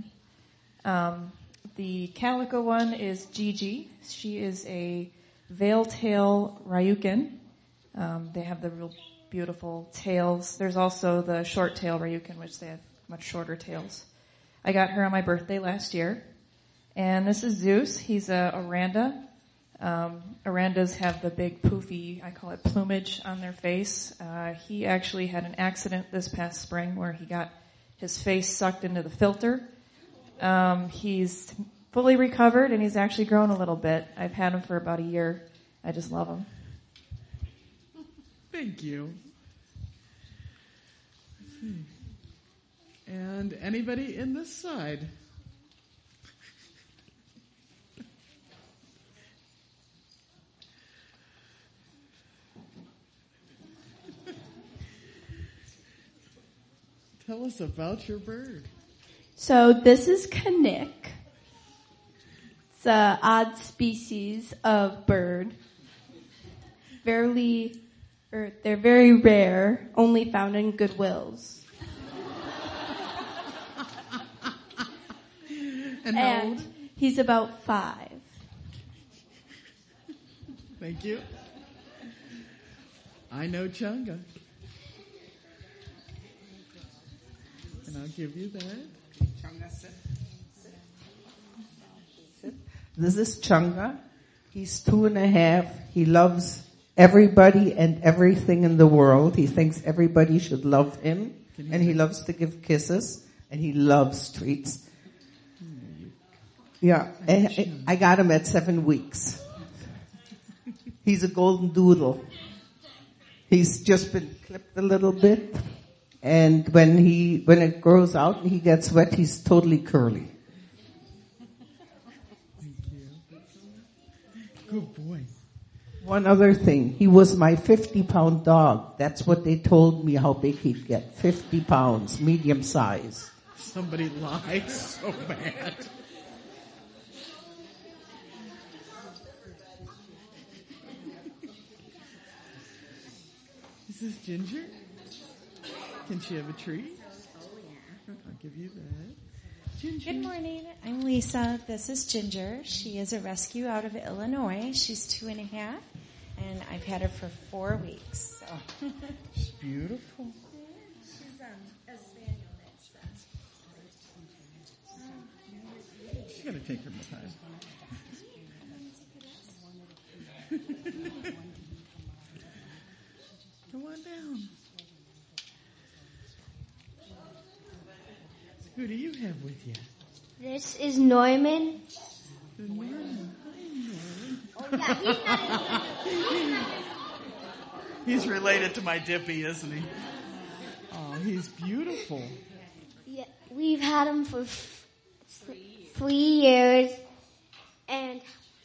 The calico one is Gigi. She is a veil-tail Ryukin. They have the real beautiful tails. There's also the short-tail Ryukin, which they have much shorter tails. I got her on my birthday last year. And this is Zeus. He's a Oranda. Orandas have the big poofy, I call it plumage on their face. He actually had an accident this past spring where he got his face sucked into the filter. He's fully recovered and he's actually grown a little bit. I've had him for about a year. I just love him. Thank you. And anybody in this side? Tell us about your bird. So this is Kanik. It's an odd species of bird. They're very rare, only found in Goodwills. And how old? He's about 5. Thank you. I know Chunga. And I'll give you that. This is Chunga. He's 2.5. He loves everybody and everything in the world. He thinks everybody should love him. And he loves to give kisses. And he loves treats. Yeah, I got him at 7 weeks. He's a golden doodle. He's just been clipped a little bit. And when it grows out and he gets wet, he's totally curly. Thank you. Good boy. One other thing. He was my 50-pound dog. That's what they told me how big he'd get. 50 pounds, medium size. Somebody lied so bad. Is this Ginger? Can she have a treat? Oh, yeah. I'll give you that. Ginger. Good morning. I'm Lisa. This is Ginger. She is a rescue out of Illinois. She's 2.5, and I've had her for 4 weeks. So she's beautiful. She's a spaniel mix. gotta take her time. Come on down. Who do you have with you? This is Neumann. Neumann. Oh, yeah, he's not He's related to my Dippy, isn't he? Oh, he's beautiful. Yeah, we've had him for 3 years, and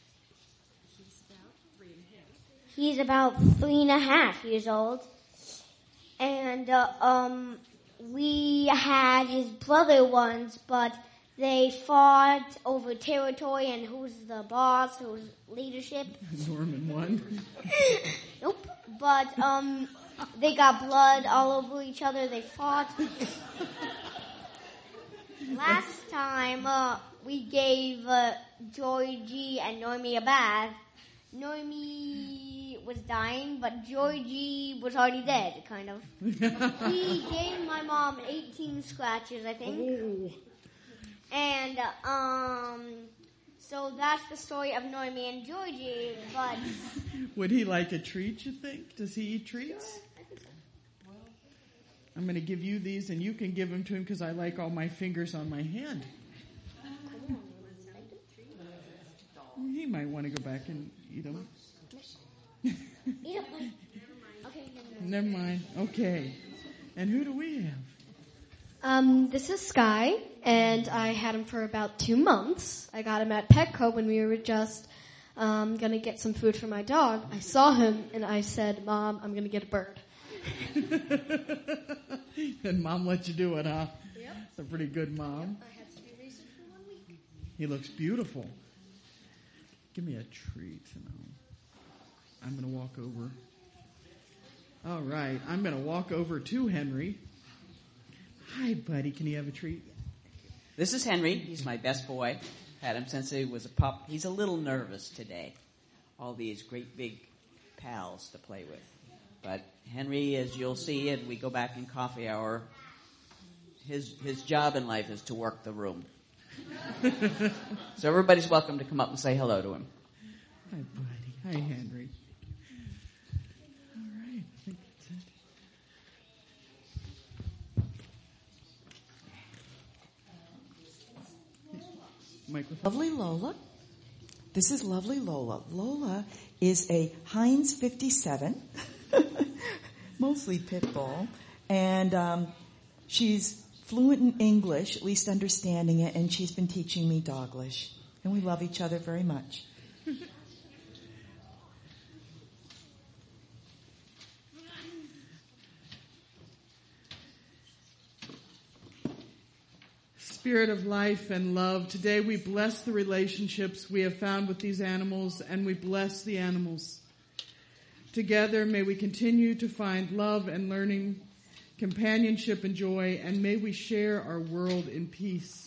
he's about 3.5 years old. And we had his brother once, but they fought over territory and who's the boss, who's leadership. Norman won. Nope. But they got blood all over each other. They fought. Last time we gave Georgie and Noemi a bath. Noemi was dying, but Georgie was already dead, kind of. He gave my mom 18 scratches, I think. Oh. And so that's the story of Noemi and Georgie, but... Would he like a treat, you think? Does he eat treats? I'm going to give you these, and you can give them to him because I like all my fingers on my hand. He might want to go back and eat them. Eat them. Okay, Never mind. Okay. And who do we have? This is Sky, and I had him for about 2 months. I got him at Petco when we were just gonna get some food for my dog. I saw him, and I said, "Mom, I'm gonna get a bird." And Mom let you do it, huh? Yep. That's a pretty good mom. I had to be raised for 1 week. He looks beautiful. Give me a treat, and I'm going to walk over. All right, I'm going to walk over to Henry. Hi, buddy. Can he have a treat? This is Henry. He's my best boy. Had him since he was a pup. He's a little nervous today. All these great big pals to play with. But Henry, as you'll see, and we go back in coffee hour, his job in life is to work the room. So everybody's welcome to come up and say hello to him. Hi, buddy. Hi, Henry. All right, I think that's it. Microphone. Lovely Lola. This is Lovely Lola. Lola is a Heinz 57, mostly pit bull, and she's fluent in English, at least understanding it, and she's been teaching me Doglish. And we love each other very much. Spirit of life and love, today we bless the relationships we have found with these animals, and we bless the animals. Together, may we continue to find love and learning, companionship and joy, and may we share our world in peace.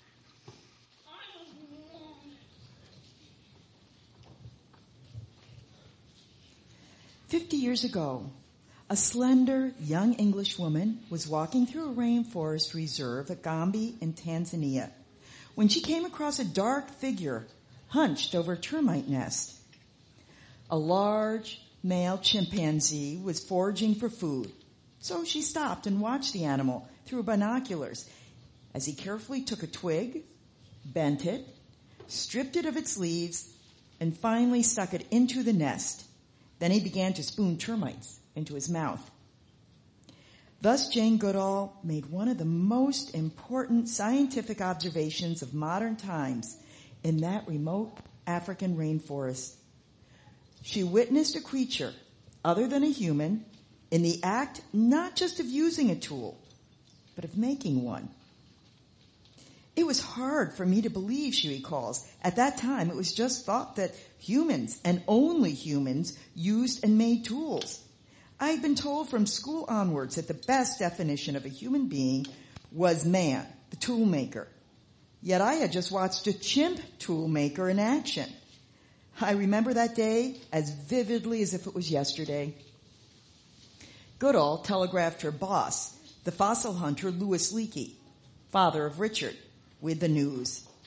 "50 years ago, a slender young English woman was walking through a rainforest reserve at Gombe in Tanzania when she came across a dark figure hunched over a termite nest. A large male chimpanzee was foraging for food, so she stopped and watched the animal through binoculars as he carefully took a twig, bent it, stripped it of its leaves, and finally stuck it into the nest. Then he began to spoon termites into his mouth. Thus, Jane Goodall made one of the most important scientific observations of modern times in that remote African rainforest. She witnessed a creature other than a human in the act not just of using a tool, but of making one. It was hard for me to believe, she recalls. At that time, it was just thought that humans, and only humans, used and made tools. I had been told from school onwards that the best definition of a human being was man, the tool maker. Yet I had just watched a chimp tool maker in action. I remember that day as vividly as if it was yesterday. Goodall telegraphed her boss, the fossil hunter Louis Leakey, father of Richard, with the news.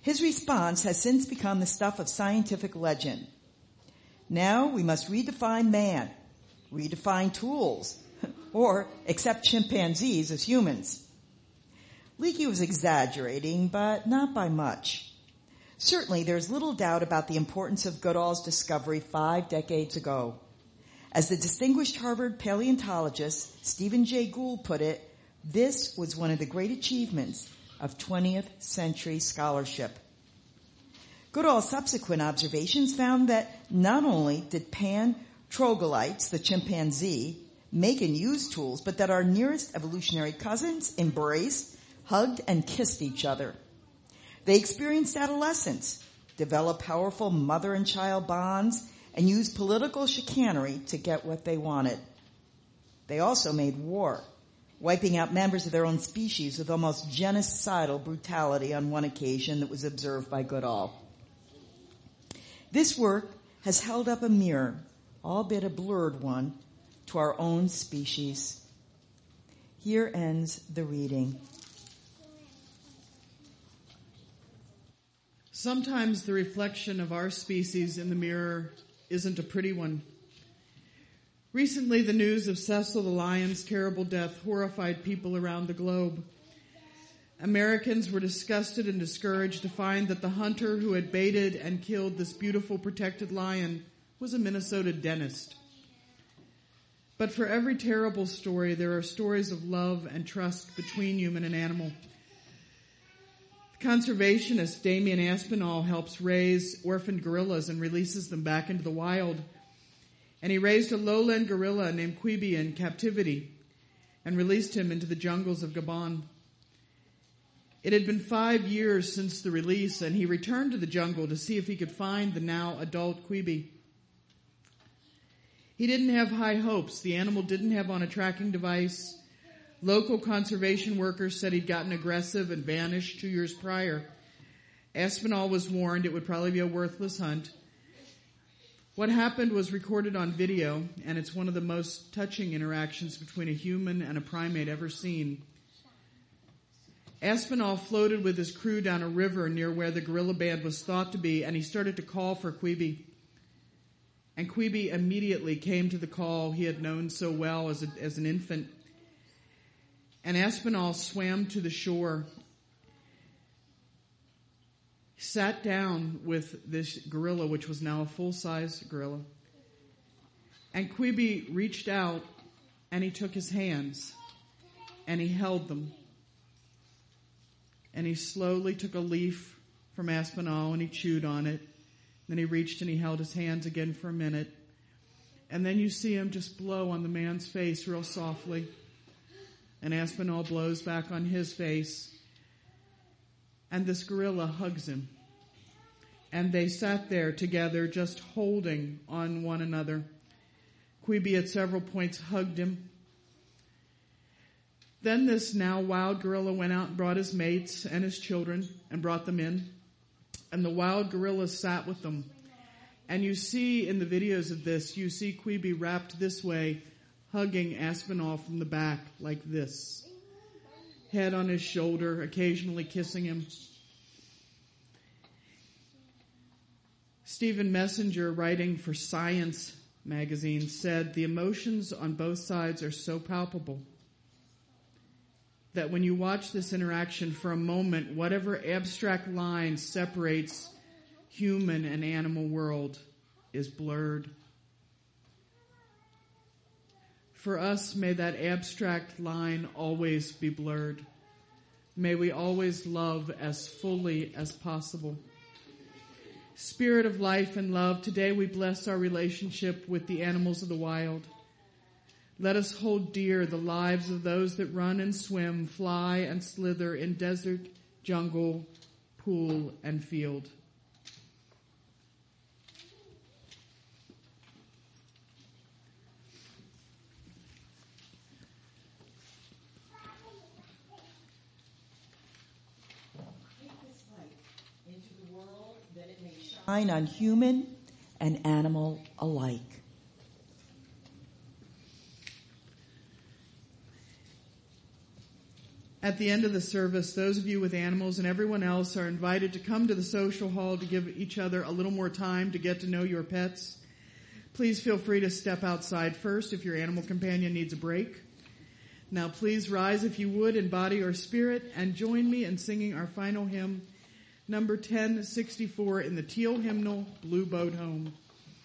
His response has since become the stuff of scientific legend. Now we must redefine man, redefine tools, or accept chimpanzees as humans. Leakey was exaggerating, but not by much. Certainly, there's little doubt about the importance of Goodall's discovery 5 decades ago. As the distinguished Harvard paleontologist Stephen Jay Gould put it, this was one of the great achievements of 20th century scholarship. Goodall's subsequent observations found that not only did Pan troglodytes, the chimpanzee, make and use tools, but that our nearest evolutionary cousins embraced, hugged, and kissed each other. They experienced adolescence, developed powerful mother and child bonds, and used political chicanery to get what they wanted. They also made war, wiping out members of their own species with almost genocidal brutality on one occasion that was observed by Goodall. This work has held up a mirror, albeit a blurred one, to our own species. Here ends the reading. Sometimes the reflection of our species in the mirror isn't a pretty one. Recently, the news of Cecil the lion's terrible death horrified people around the globe. Americans were disgusted and discouraged to find that the hunter who had baited and killed this beautiful protected lion was a Minnesota dentist. But for every terrible story, there are stories of love and trust between human and animal. Conservationist Damian Aspinall helps raise orphaned gorillas and releases them back into the wild. And he raised a lowland gorilla named Quibi in captivity and released him into the jungles of Gabon. It had been 5 years since the release, and he returned to the jungle to see if he could find the now adult Quibi. He didn't have high hopes. The animal didn't have on a tracking device. Local conservation workers said he'd gotten aggressive and vanished 2 years prior. Aspinall was warned it would probably be a worthless hunt. What happened was recorded on video, and it's one of the most touching interactions between a human and a primate ever seen. Aspinall floated with his crew down a river near where the gorilla band was thought to be, and he started to call for Quibi. And Quibi immediately came to the call he had known so well as an infant. And Aspinall swam to the shore, sat down with this gorilla, which was now a full-size gorilla. And Quibi reached out and he took his hands and he held them. And he slowly took a leaf from Aspinall and he chewed on it. Then he reached and he held his hands again for a minute. And then you see him just blow on the man's face real softly. And Aspinall blows back on his face. And this gorilla hugs him. And they sat there together just holding on one another. Quibi at several points hugged him. Then this now wild gorilla went out and brought his mates and his children and brought them in. And the wild gorilla sat with them. And you see in the videos of this, you see Quibi wrapped this way, hugging Aspinall from the back like this. Head on his shoulder, occasionally kissing him. Stephen Messenger, writing for Science magazine, said, "The emotions on both sides are so palpable that when you watch this interaction for a moment, whatever abstract line separates human and animal world is blurred. For us, may that abstract line always be blurred. May we always love as fully as possible. Spirit of life and love, today we bless our relationship with the animals of the wild. Let us hold dear the lives of those that run and swim, fly and slither in desert, jungle, pool, and field. Shine on human and animal alike. At the end of the service, those of you with animals and everyone else are invited to come to the social hall to give each other a little more time to get to know your pets. Please feel free to step outside first if your animal companion needs a break. Now please rise if you would in body or spirit and join me in singing our final hymn, number 1064 in the teal hymnal, Blue Boat Home.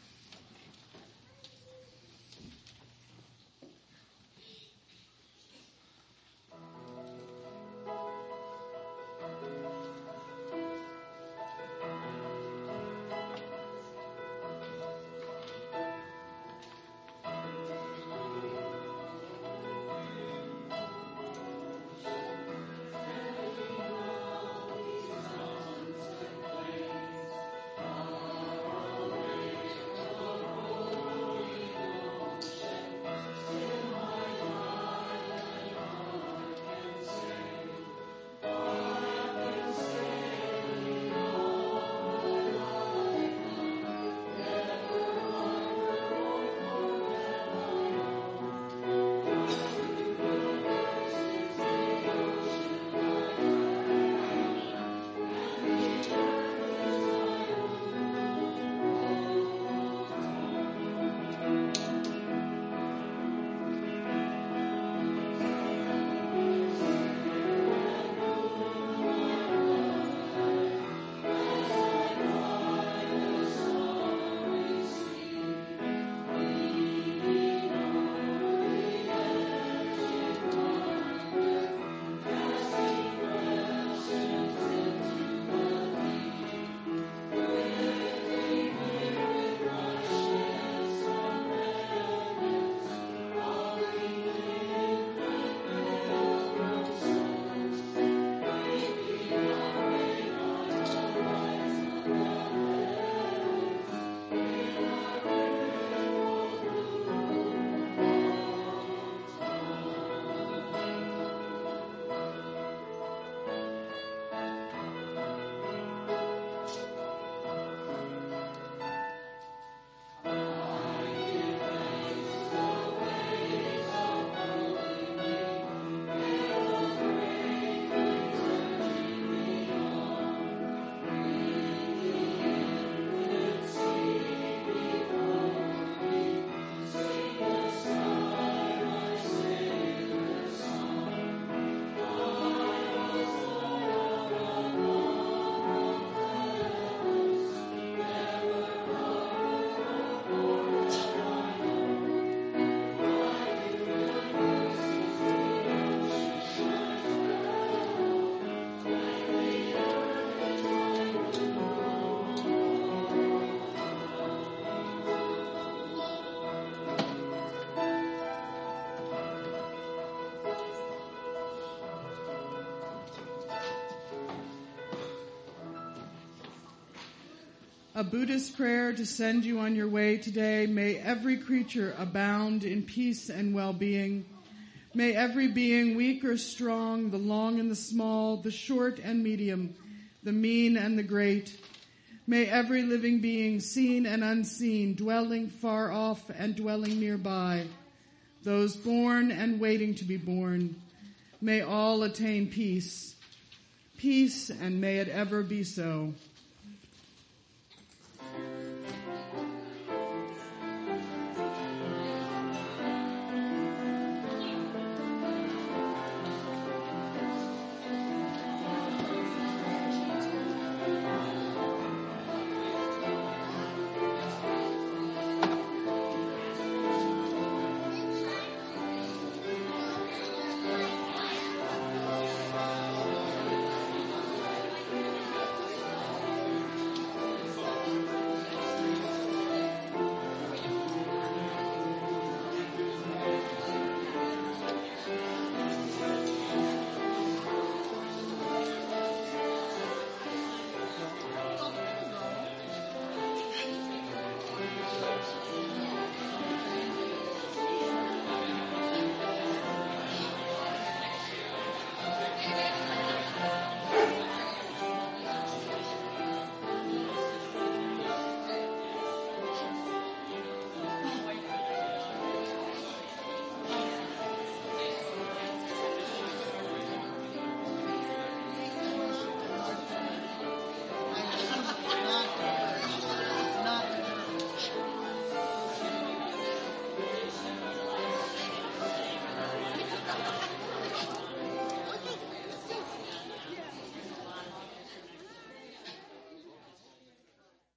A Buddhist prayer to send you on your way today. May every creature abound in peace and well-being. May every being, weak or strong, the long and the small, the short and medium, the mean and the great. May every living being, seen and unseen, dwelling far off and dwelling nearby, those born and waiting to be born, may all attain peace. Peace, and may it ever be so.